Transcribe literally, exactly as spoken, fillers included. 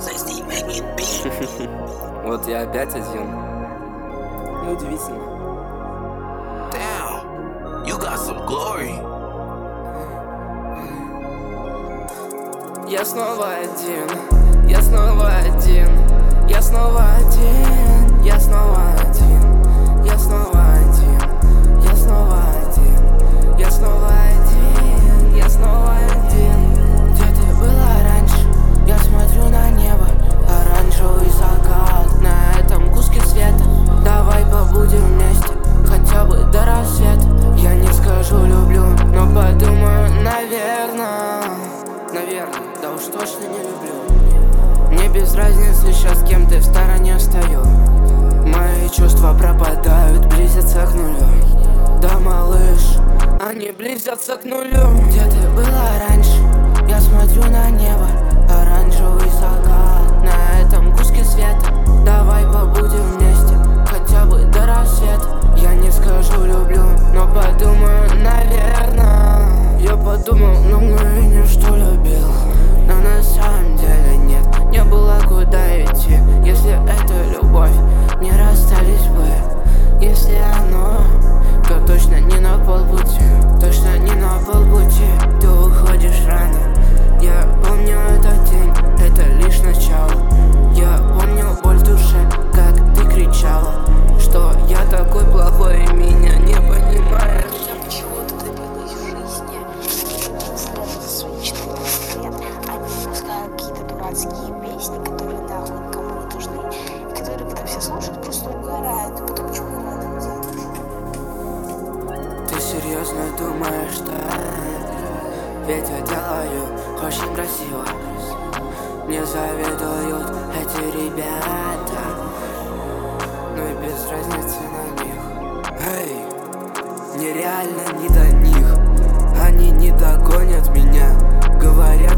Вот я опять один. Неудивительно. Damn, you got some glory. Я снова один, я снова один, я снова один, я снова один, я снова один, я снова один, я снова один, я снова один. Где ты была раньше? Я смотрю на небо, оранжевый закат на этом куске света. Давай побудем вместе, хотя бы до рассвета. Я не скажу люблю, но подумаю, наверное. Наверное, да уж точно не люблю. Мне без разницы сейчас, с кем ты в стороне стою. Мои чувства пропадают, близятся к нулю. Да, малыш, они близятся к нулю. Где ты была раньше? Я смотрю на небо, оранжевый закат на этом куске света. Давай побудем вместе, хотя бы до рассвета. Я не скажу люблю, но подумаю, наверное. Я подумал на мгновение, что любил, но на самом деле нет, не было куда идти. Если это любовь, не расстались бы. Если оно, то точно не на полпути, точно не на полпути. Ты уходишь рано, я помню этот день, это лишь начало. Я помню боль в душе, как ты кричала, что я такой плохой и меня не понимаешь. Чего ты добилась в жизни? За свои четырнадцать лет они выпускают какие-то дурацкие песни, которые нахуй никому не нужны, и которые, когда все слушают, просто угорают. И потом почему не надо делать? Ты серьезно думаешь, что ведь я делаю очень красиво? Мне завидуют эти ребята, ну и без разницы на них. Эй, нереально не до них, они не догонят меня. Говорят,